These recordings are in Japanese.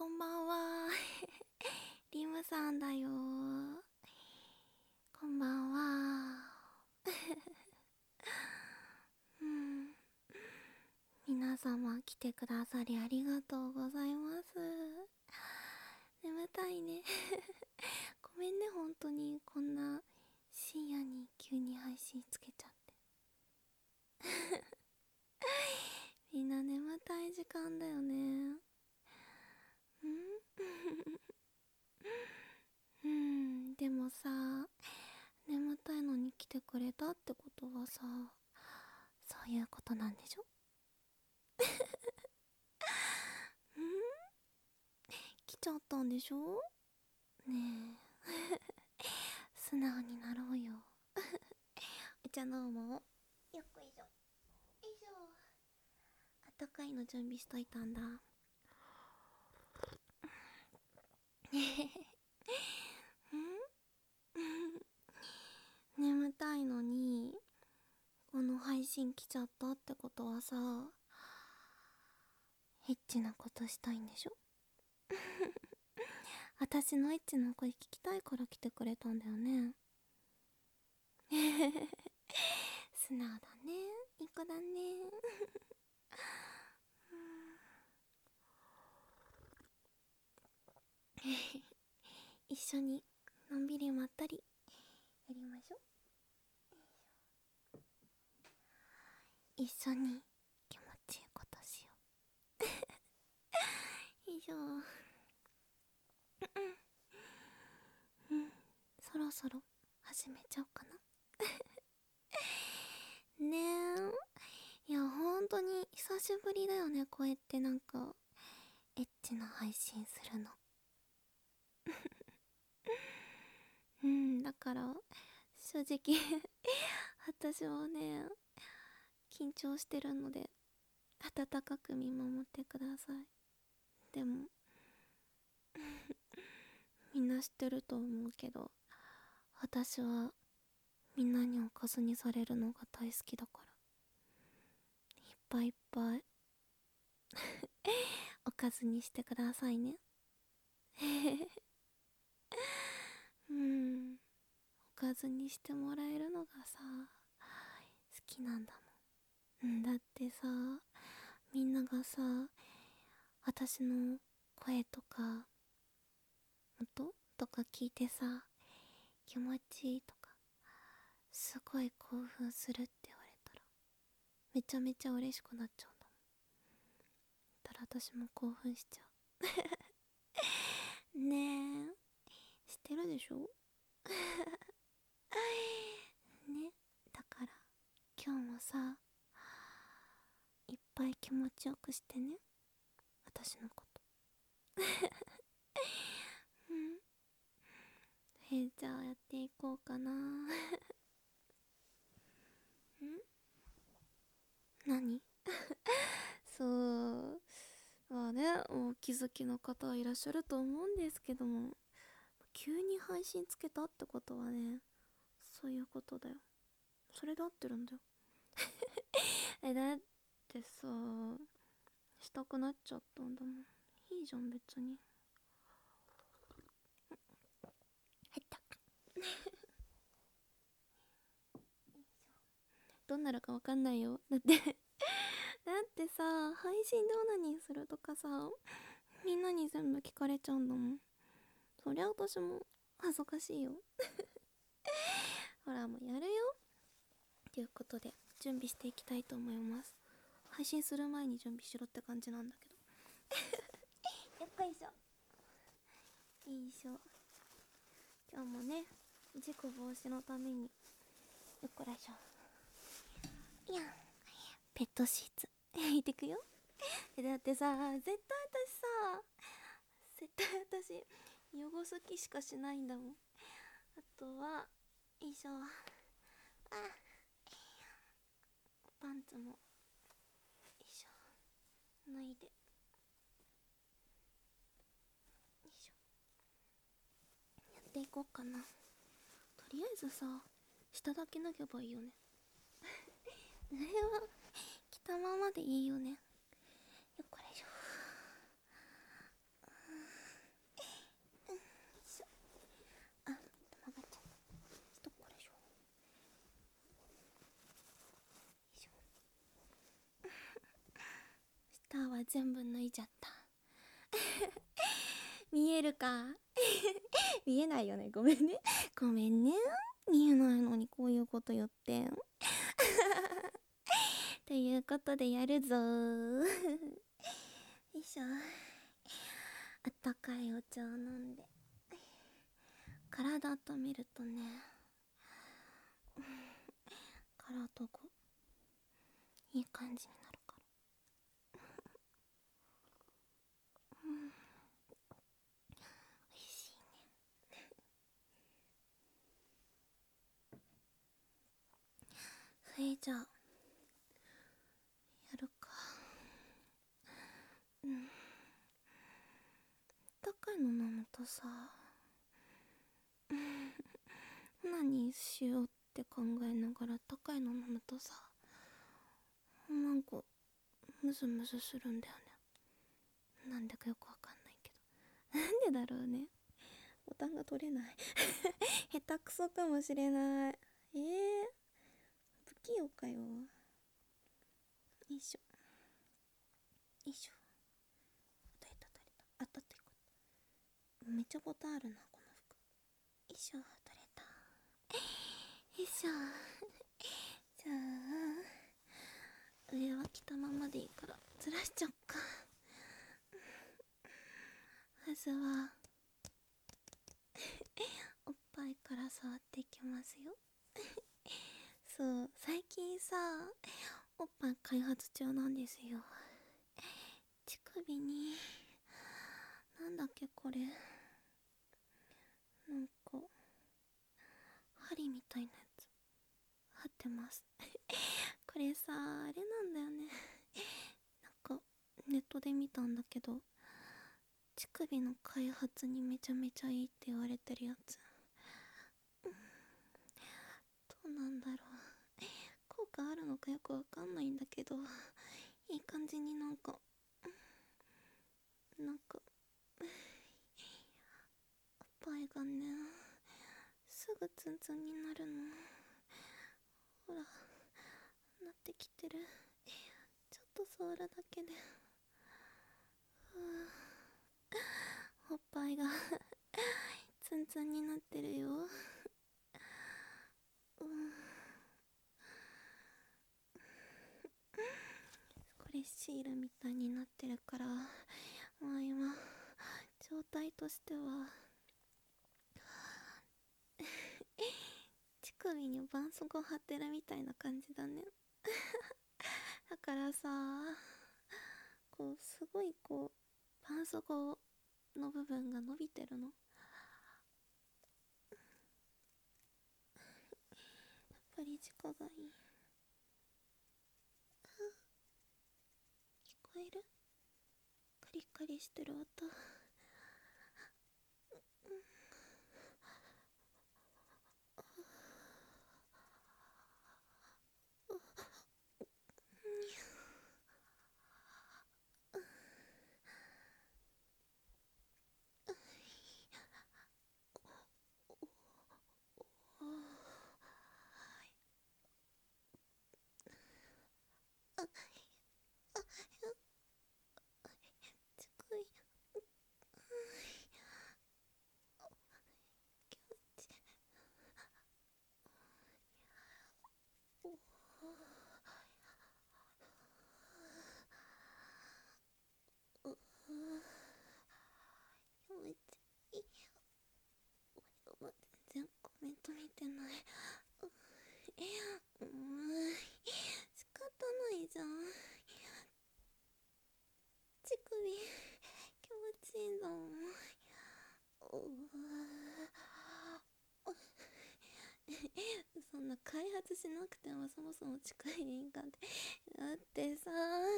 こんばんは。リムさんだよ。こんばんは。うん。皆様来てくださりありがとうございます。眠たいね。ごめんね、本当にこんな深夜に急に配信つけちゃって。みんな眠たい時間だよね。うん、でもさ、眠たいのに来てくれたってことはさ、そういうことなんでしょ？来ちゃったんでしょ？ねえ、素直になろうよ。お茶飲もう。よっこいしょ。よいしょ。あったかいの準備しといたんだ。眠たいのにこの配信来ちゃったってことはさ、エッチなことしたいんでしょ？私のエッチな声聞きたいから来てくれたんだよね。素直だね、いい子だね。一緒にのんびりまったりやりましょう。一緒に気持ちいいことしよう。よいしょ。うん、そろそろ始めちゃおうかな。ねえ、いやほんとに久しぶりだよね、こうやってなんかエッチな配信するの。うん、だから正直私はね、緊張してるので温かく見守ってください。でもみんな知ってると思うけど、私はみんなにおかずにされるのが大好きだから、いっぱいいっぱいおかずにしてくださいね。うん、おかずにしてもらえるのがさ、好きなんだもん。うん、だってさ、みんながさ、私の声とか音とか聞いてさ、気持ちいいとか、すごい興奮するって言われたらめちゃめちゃ嬉しくなっちゃうんだもん。だから私も興奮しちゃう。ねえ、知ってるでしょ？ね、だから今日もさ、いっぱい気持ちよくしてね、私のこと。うん。じゃあやっていこうかな。ん、何？そう、まあね、お気づきの方はいらっしゃると思うんですけども、急に配信つけたってことはね、そういうことだよ。それで合ってるんだよ。だってさ、したくなっちゃったんだもん。いいじゃん別に。入った。どんなのかわかんないよ。だってだってさ、配信でオナニーするとかさ、みんなに全部聞かれちゃうんだもん。そりゃ私も恥ずかしいよ。ほらもうやるよ。ということで準備していきたいと思います。配信する前に準備しろって感じなんだけど。よっこいしょ。よいしょ。今日もね、事故防止のためによっこらしょ。いや、ペットシーツ引いてくよ。だってさ、絶対私汚す気しかしないんだもん。あとはよいしょ、あ、パンツもよいしょ、脱いで、よいしょ、やっていこうかな。とりあえずさ、下だけ脱げばいいよね。あれは着たままでいいよね。よっこらしょ。 全部脱いじゃった見えるか見えないよね、ごめんねごめんね、見えないのにこういうこと言ってということでやるぞよいしょ。あったかいお茶を飲んで体温めるとね、体がいい感じになるから、おいしいね。それじゃあやるか。高いの飲むとさ、何しようって考えながら高いの飲むとさ、なんかムズムズするんだよね。なんでかよくわかんないけどなんでだろうね。ボタンが取れない下手くそかもしれない。不器用かよ。よいしょよいしょ。取れた取れた。あったってよかった。めっちゃボタンあるなこの服。よいしょ、取れた。よいしょじゃあ上は着たままでいいからずらしちゃおっか。まずはおっぱいから触っていきますよそう、最近さおっぱい開発中なんですよ。乳首になんだっけこれ、なんか針みたいなやつ貼ってますこれさあれなんだよねなんかネットで見たんだけど、乳首の開発にめちゃめちゃいいって言われてるやつ。どうなんだろう、効果あるのかよくわかんないんだけど、いい感じになんかおっぱいがねすぐツンツンになるの。ほらなってきてる。ちょっと触るだけでおっぱいがツンツンになってるよ。これシールみたいになってるから、まあ今状態としては乳首に絆創膏貼ってるみたいな感じだねだからさ、こうすごいこう絆創膏の部分が伸びてるの。やっぱり直がいい。聞こえる？カリカリしてる音。近い。全然コメント見てない。仕方ないじゃん。乳首気持ちいいんだもん。そんな開発しなくてもそもそも乳首敏感ってだってさ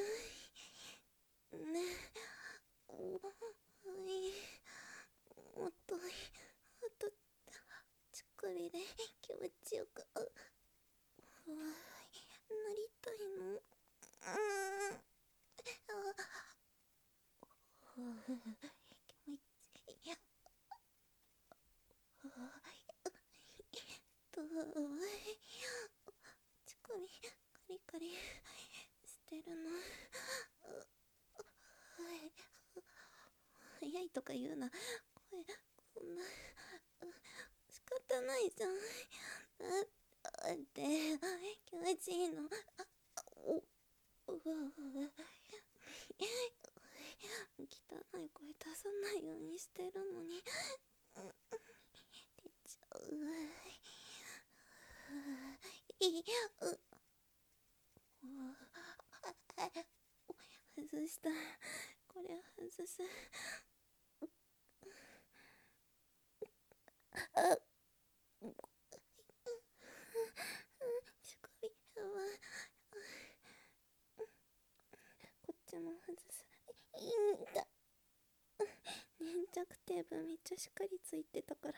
ね、おいもっとあと乳首で気持ちよくなりたいの。気持ちいい。乳首カリカリしてるの。 か言うな。声、そんな、仕方ないじゃん。だって、気持ちいいの。お、うわ、汚い声出さないようにしてるのに。出ちゃう。外した。これ外す。すごい。こっちも外す。いいんだ。粘着テープめっちゃしっかりついてたから。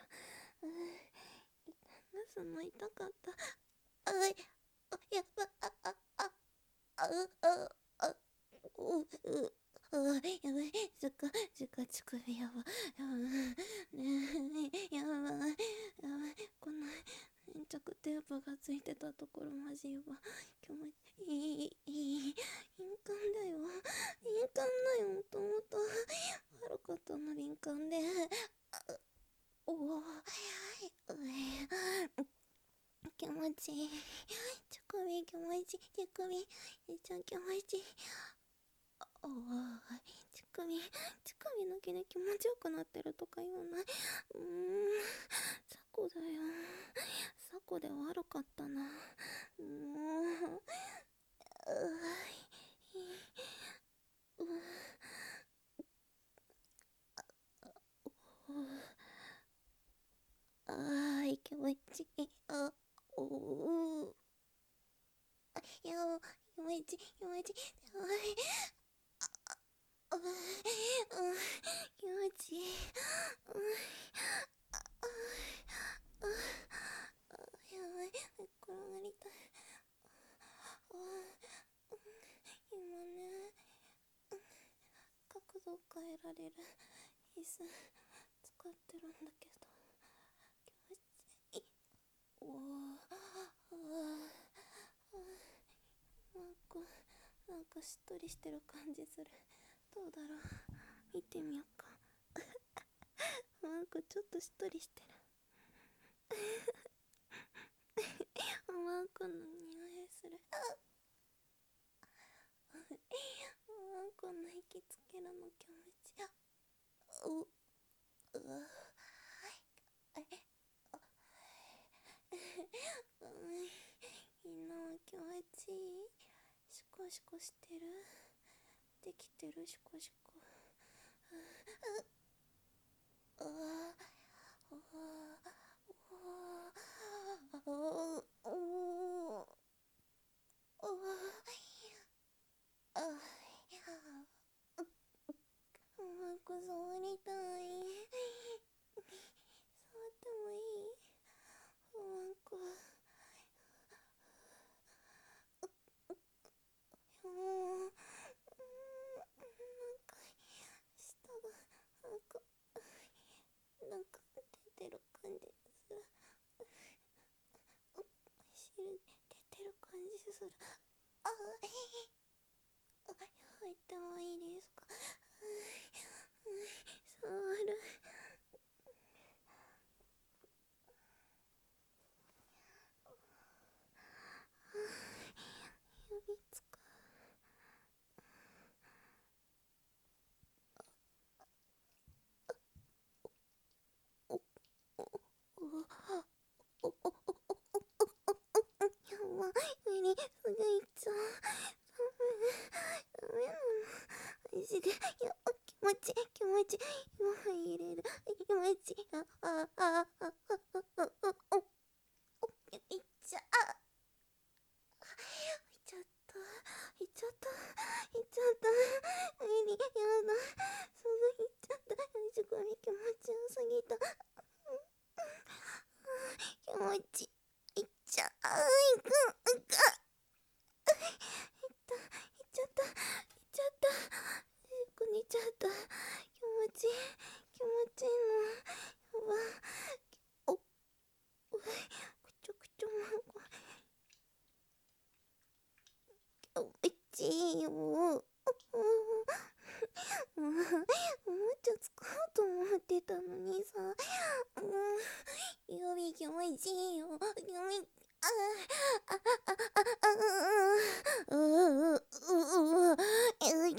出すの痛かった。やば、やばい、乳首やば、やばい、この粘着テープがついてたところマジやば、気持ちいい、敏感だよ、もともと悪かったの、敏感で、気持ちいい、乳首気持ちいい、乳首めっちゃ気持ちいい、乳首だけで気持ちよくなってるとか言わない。サコだよ。サコで悪かったな。気持ちいい。気持ちいい。気持ちいい。やばい、転がりたい。今ね、角度変えられる椅子使ってるんだけど、気持ちいい。なんかしっとりしてる感じする。どうだろう、見てみようか。なんかちょっとしっとりしてる。マークの匂いする。この引きつけるの気持ちいい。みんなは気持ちいい？シコシコしてる？できてる？シコシコ。触りたい。触ってもいい？舌がなんか出てる感じする。汁出てる感じする。入ってもいいですか？触る。指つか。やばい、無理、すぐ行っちゃう。ダメなの。マジで。気持ちいい。今入れる。気持ちいい。いっちゃう。いっちゃった。無理、やだ。すぐ行っちゃった。すごい気持ちよすぎた。気持ちいっちゃう。いっちゃった。寝ちゃった。気持ちいいの。やば。くちょくちょ気持ちいいよ。もうちょ使おうと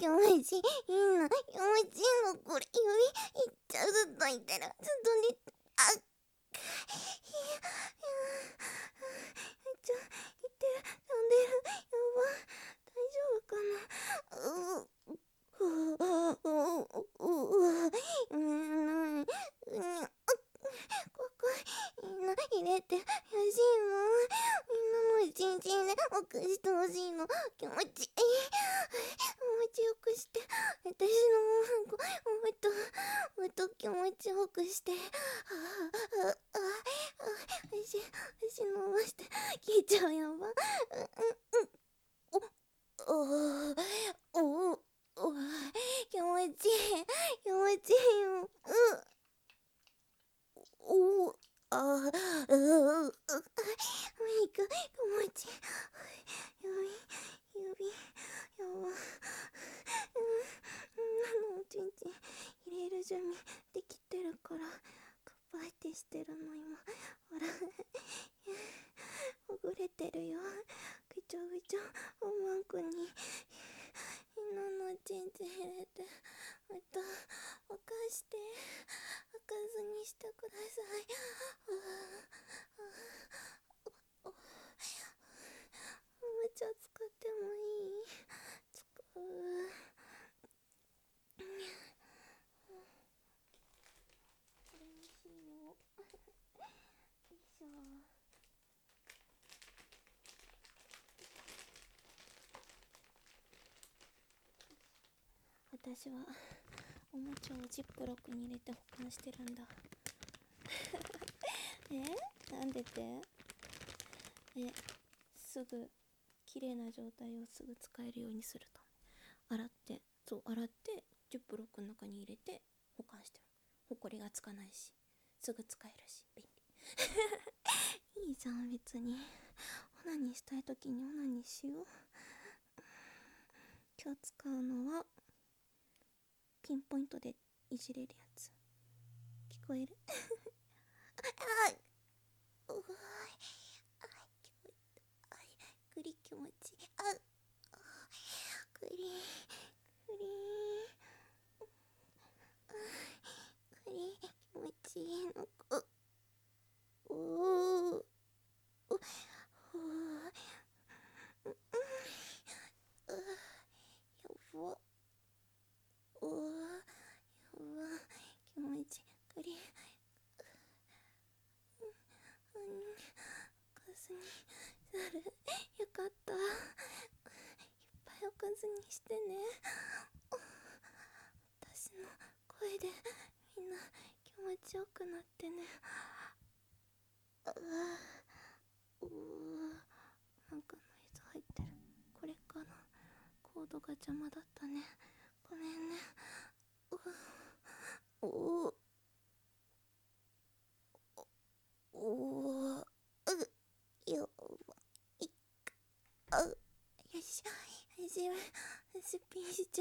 気持ちいいの、気持ちいいの、これ、指、いっちゃう、ずっといってる、ずっと寝て、あっ、めっちゃ、いってる、飛んでる、やば、大丈夫かな、ここ、みんな入れてほしいの。みんなの一日で僕してほしいの。気持ちいい。気持ちよくして。私のもっと気持ちよくして。足伸ばして聞いちゃうやば。気持ちいい。気持ちいいよ。気持ちいい。指、やば。おちんちん入れる準備できてるから、カッパってしてるの今。ほら、ほぐれてるよ。ぐちょぐちょ、おまんこに。みんなのおちんちん入れて、また、おかして、開かずにしてください。おもちゃ使ってもいい？使う。これにしよう。よいしょ。私はおもちゃをジップロックに入れて保管してるんだ。なんでってすぐ綺麗な状態をすぐ使えるようにすると。洗ってジップロックの中に入れて保管してる。ほこりがつかないし、すぐ使えるし、便利。いいじゃん、別に。オナニーしたい時にオナニーしよう。今日使うのはピンポイントでいじれるやつ。聞こえる？気持ちいい。クリ気持ちいいの。気持ちクリおかずになる。よかった。いっぱいおかずにしてね。私の声でみんな気持ちよくなってね。なんかノイズ入ってる。これかな。コードが邪魔だったね。ごめんね。よし、足ピンしちゃう。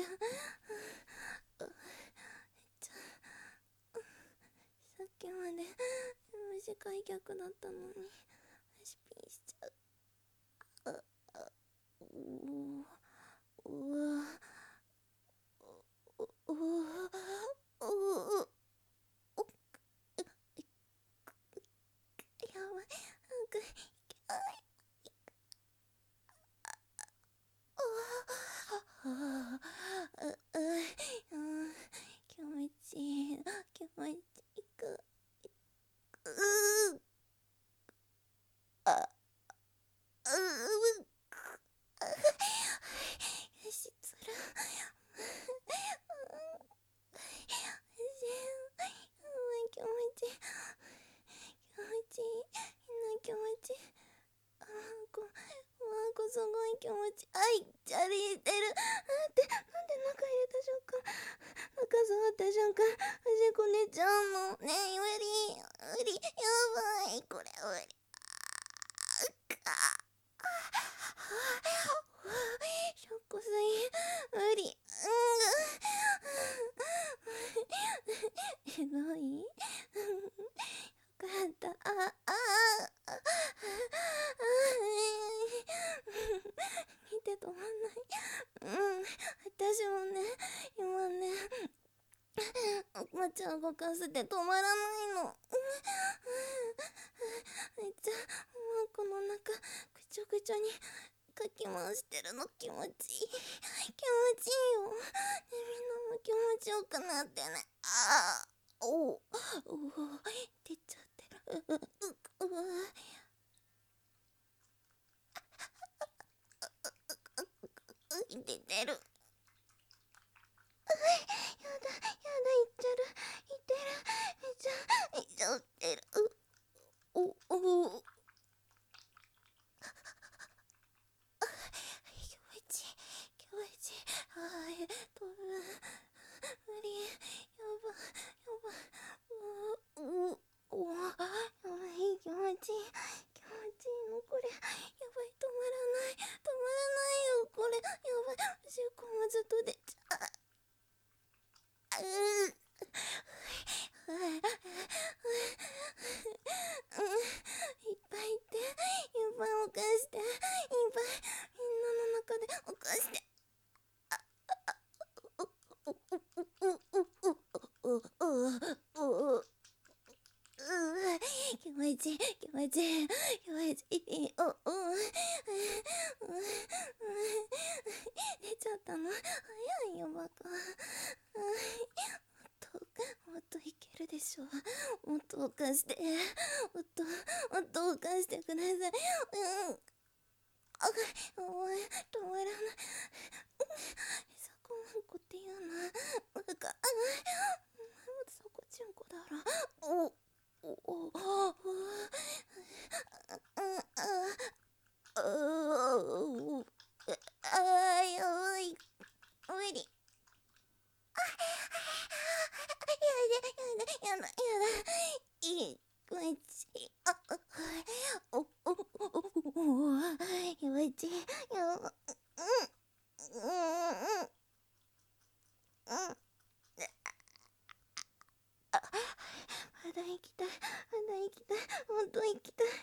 さっきまで短い逆だったのに足ピンしちゃう。やばい。気持ちいい。気持ちいく。よし、つる。気持ちいい。気持ちいい。すごい気持ちいい。チャリ入れてる。なんで中入れた瞬間、中触った瞬間、端っこ寝ちゃうの。ねえ、無理。やばい。これ無理。ショックすぎ。無理。どい？よかった。見て止まんない。私もね、 今ねおもちゃ動かせて止まらないの。めっちゃマコの中ぐちょぐちょにかき回してるの気持ちいい。気持ちいいよ。ね、みんなも気持ちよくなってね。おお出ちゃってる。出てる。やだ、いっちゃる。いってる。いっちゃってる。気持ちいい。飛ぶ。無理。やば。やばい、気持ちいいのこれ。やばい、止まらないよこれ。やばい、おしっこもずっと出ちゃう。いっぱいいっていっぱい犯していっぱいみんなの中で犯して気持ちいい出ちゃったの早いよバカ。もっといけるでしょ。もっと犯してもっと犯してください。お前止まらない。さこまんこって言うなバカ。お前もさこちんこだろ。やばい無理。やだいい気持ちいい。気持ちいい。まだ行きたいもっと行きたい。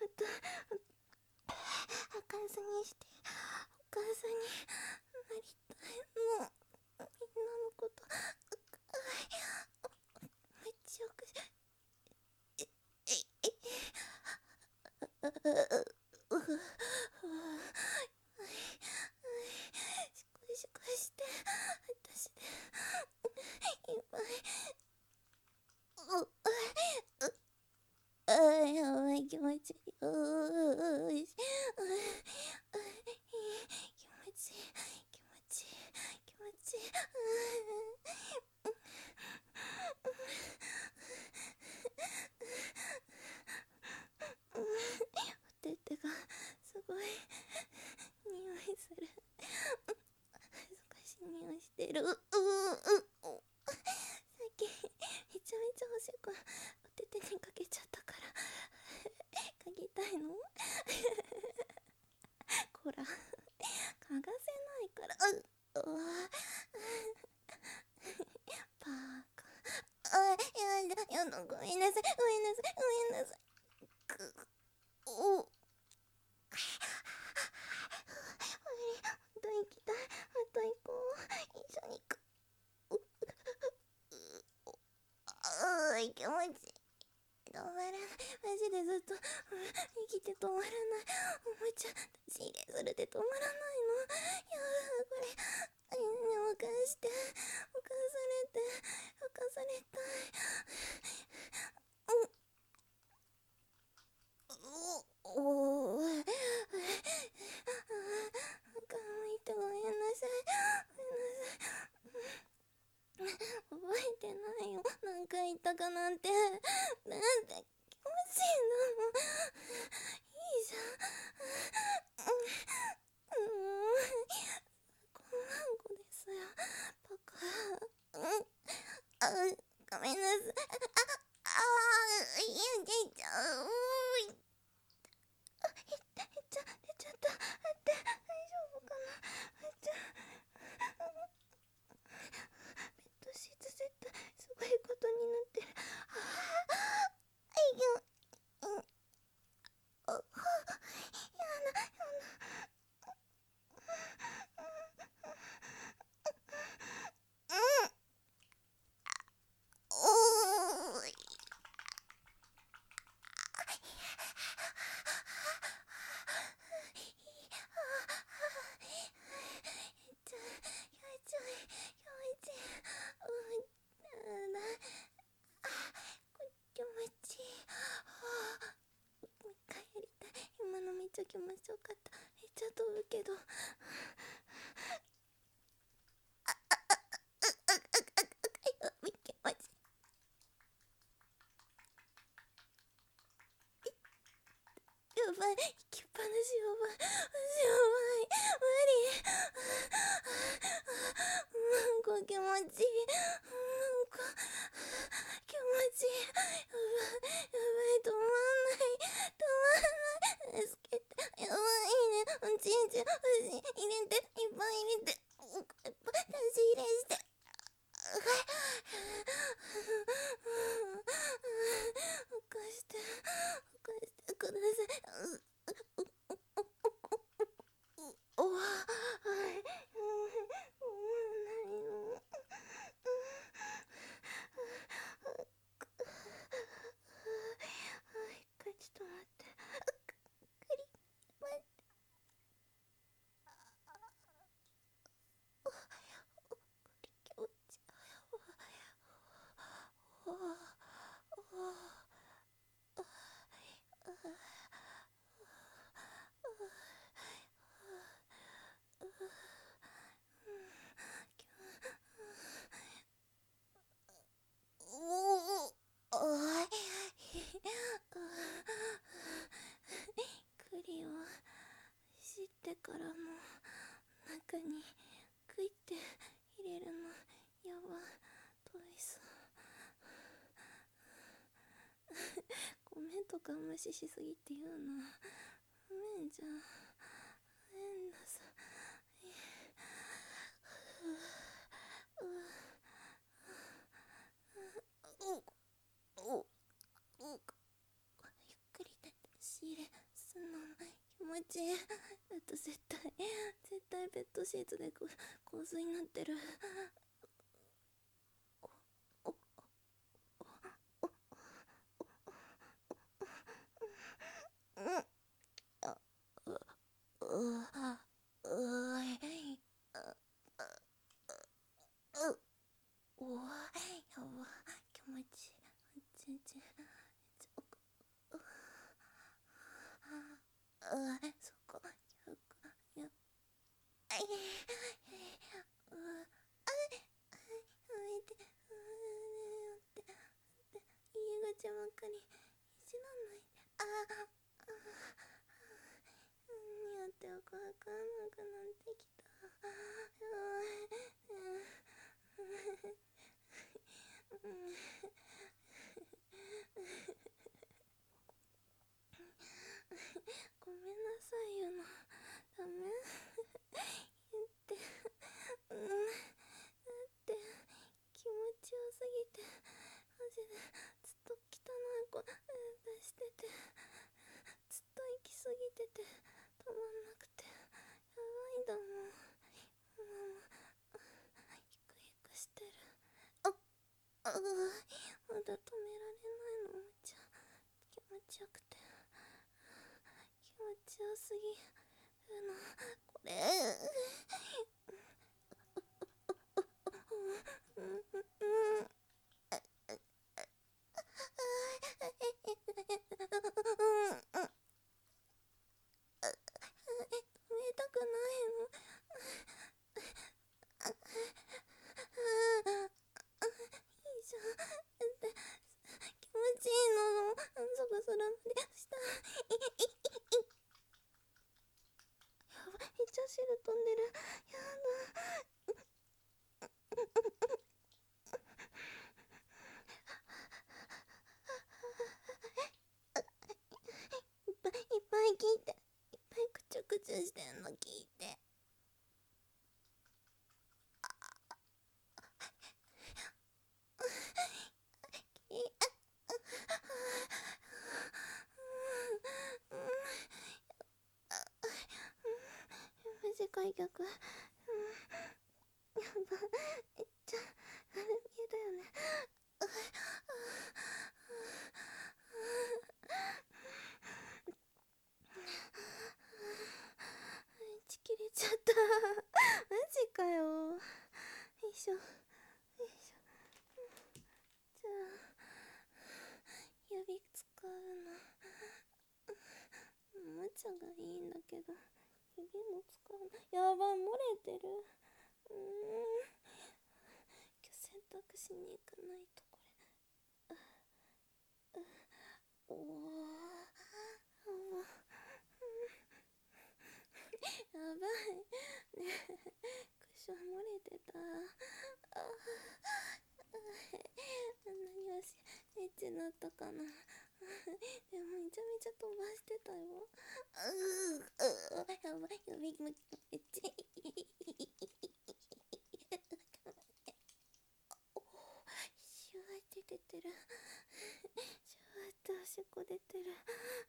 お母さんにしてお母さんになりたいの。みんなのことめっちゃよくししこして私でいっぱいやばい気持ちいい。気持ちいい。おててがすごい匂いする。恥ずかしい匂いしてる。さっきめちゃめちゃおしっこおててにかけちゃったから嗅ぎたいのこら嗅がせないから。バカ。やだごめんなさい。あと行きたい。あと行こう。一緒に行く。気持ちいい。止まらない。マジでずっと生きて止まらない。おもちゃ出し入れするで止まらないの。やだこれ。犯して犯されたい。ごめんなさい。覚えてないよ。何回言ったかなんて。なんて気持ちいいんだもん。いいじゃん。こんなんこですよ。バカ。ごめんなさい。出ちゃう。出ちゃった。待って、大丈夫かな。ベッドシーツ絶対すごいことになってる。 ちよかった。めっちゃ飛ぶけど。みけまち。やばい、行きっぱなしやばい。やばい。無理。なんか気持ちいい。なんか気持ちいい。やばい。やばい。止まんない。止まんない。助けて。やばいね。おちんちん。入れて。いっぱい入れて。いっぱい出し入れして。浮かしてください。おわ、はい、何の、一回ちょっと待って。クリ待って。気持ちおわおわ栗を知ってからも中にクイって入れるのやば遠いさ。ごめんとか無視しすぎって言うな。ごめんじゃん。ごめんなさい。ゆっくり出し入れすんの気持ちいい。だと絶対ベッドシーツで香水になってる。やば気持ちいい。全然そこやあい家口ばっかりいじらないで。何やってるかわかんなくなってきた。ごめんなさいよな。ダメ言ってだって気持ちよすぎてマジでずっと汚い声出しててずっと息すぎてて止まんなくてやばいんだもん。もうヒクヒクしてる。まだ止められないの。めっちゃ気持ちよくて気持ちよすぎるのこれ。止めたくないの。いいじゃん。だって気持ちいいの。満足するまでしたい。やばい、めっちゃ汁飛んでる。やだ。いっぱい聞いて。いっぱいくちゅくちゅしてんの聞いて。次回曲。やば。めっちゃあれ見えだよね。ち切れちゃった。マジかよ。よいしょよいしょ。じゃあ指使うの。 おもちゃがいいんだけど指も使わない。やばい、漏れてる。今日洗濯しに行かないと。これおおやばいねえ、クッション漏れてた。何をしエッチになったかな。でもめちゃめちゃ飛ばしてたよ。やばい、指めっちゃシュワって出てる。シュワっておしっこ出てる。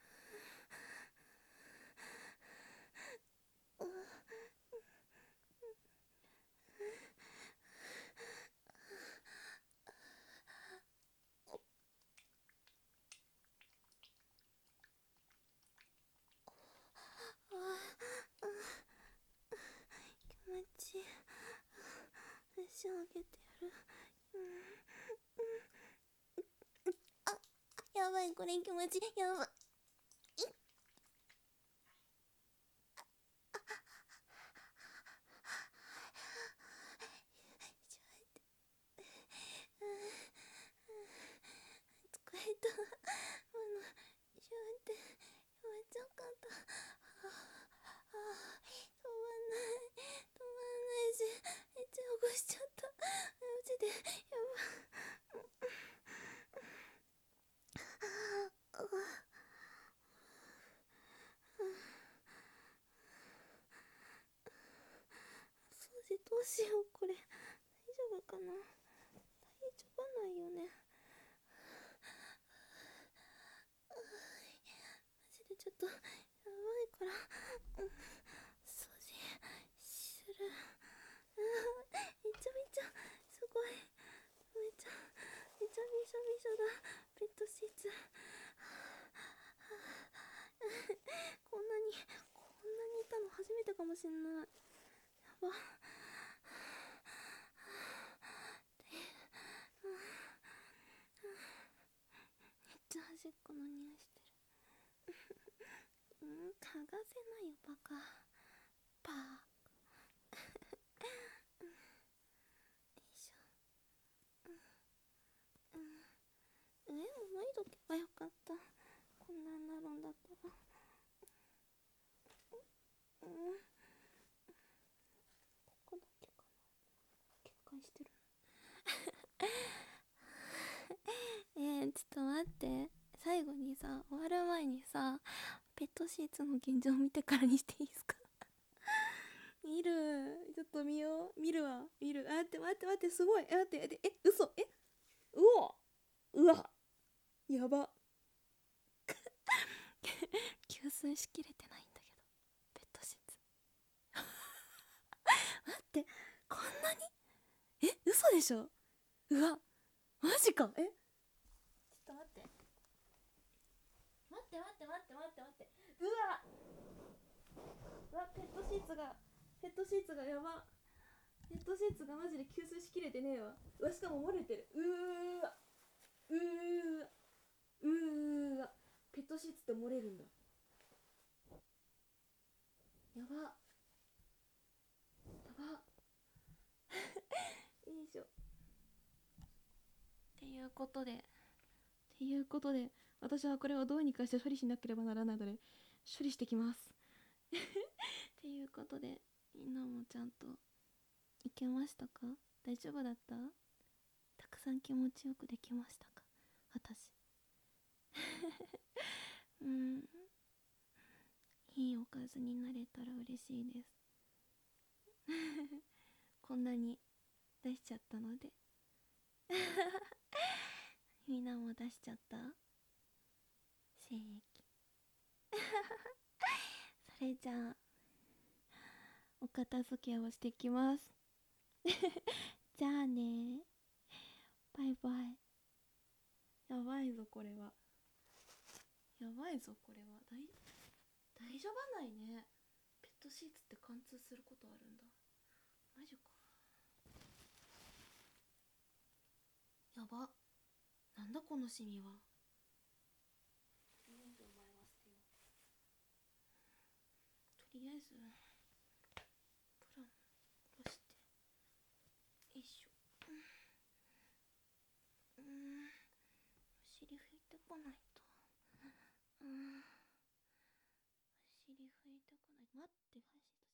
気持ちいい。足を上げてやる。やばい、これ気持ちいい。やばい。疲れた。シューって弱っちゃうかった。止まんないし、めっちゃ汚しちゃった。マジでやば。掃除どうしよう、これ大丈夫かな。大丈夫ないよね。マジでちょっとやばいから、掃除する。めちゃめちゃすごい。めちゃびしょびしょだ。ベッドシーツ。こんなにいたの初めてかもしんない。やば。めっちゃ端っこの匂いしてる。嗅がせないよバカ。パー。よいしょ。上も脱いどけばよかった。こんなんなるんだったら。ここだけかな。決壊してる。ちょっと待って。最後にさ、終わる前にさ、ペットシーツの現状見てからにしていいですか？見る。ちょっと見よう。見るわ。見る。待って、すごい。待って、嘘。うわ。やば。吸水しきれてないんだけど。ペットシーツ。待って。こんなに嘘でしょ。うわ。マジか。ちょっと待って。うわ、ペットシーツがやば。ペットシーツがマジで吸水しきれてねえわ。うわ、しかも漏れてる。ペットシーツって漏れるんだ。やば。よいしょ。っていうことで私はこれをどうにかして処理しなければならないので処理してきます。っていうことで、みんなもちゃんといけましたか？大丈夫だった？たくさん気持ちよくできましたか？私いいおかずになれたら嬉しいです。こんなに出しちゃったのでみんなも出しちゃった？正義それじゃあお片付けをしてきますじゃあね、バイバイ。やばいぞこれは。大丈夫ないね。ペットシーツって貫通することあるんだ。マジか。やば。なんだこのシミは。 りあえずプラン下ろして、よいしょ。お尻拭いてこないと。お尻拭いてこない。待って、マジだ。